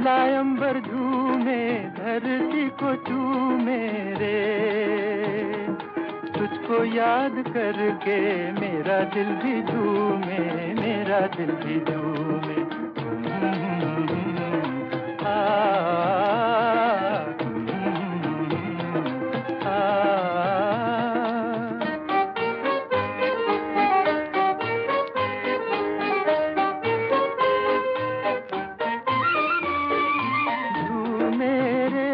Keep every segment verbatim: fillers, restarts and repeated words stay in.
नीला अंबर झूमे धरती को चूमे रे, तुझको याद करके मेरा दिल भी झूमे, मेरा दिल भी झूमे। आ, आ, झूमे रे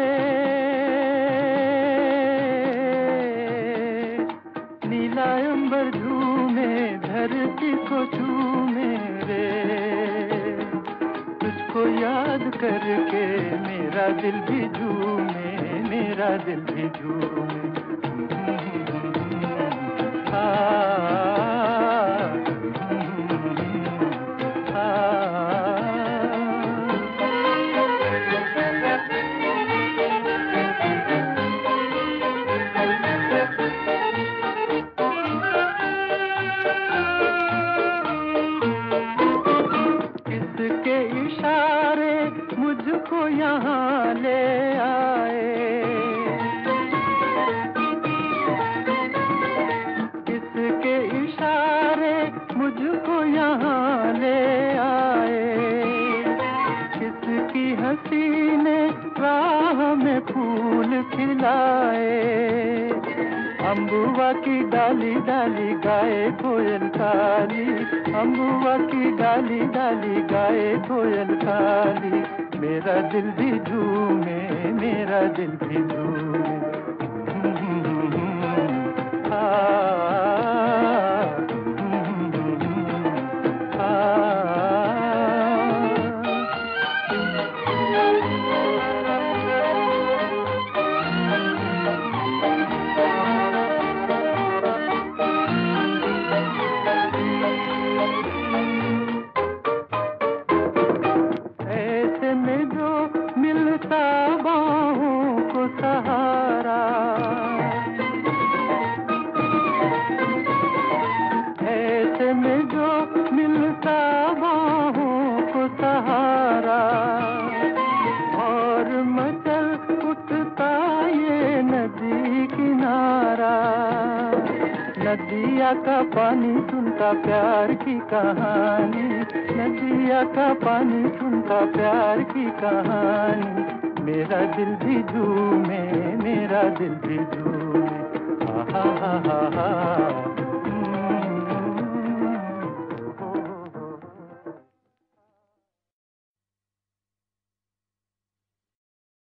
नीला अंबर झूमे धरती को झूमे रे, तुझको याद करके मेरा दिल भी झूमे, मेरा दिल भी झूमे। आ, आ, किसके इशारे मुझको यहाँ ले आए, किसके इशारे मुझको यहाँ ले आए, किसकी हंसी ने राह में फूल खिलाए। अम्बुआ की डाली डाली गाए कोयल काली, अम्बुआ की डाली डाली गाए कोयल काली, मेरा दिल भी झूमे, मेरा दिल भी झूमे। आ, आ, ऐसे में जो मिलता बाहों को सहारा, ऐसे में जो मिलता बाहों को सहारा, और मचल उठता ये नदी किनारा। नदिया का पानी सुनता प्यार की कहानी, नदिया का पानी सुनता प्यार की कहानी, मेरा दिल भी झूमे, मेरा दिल भी झूमे। आ हा हा हा हा।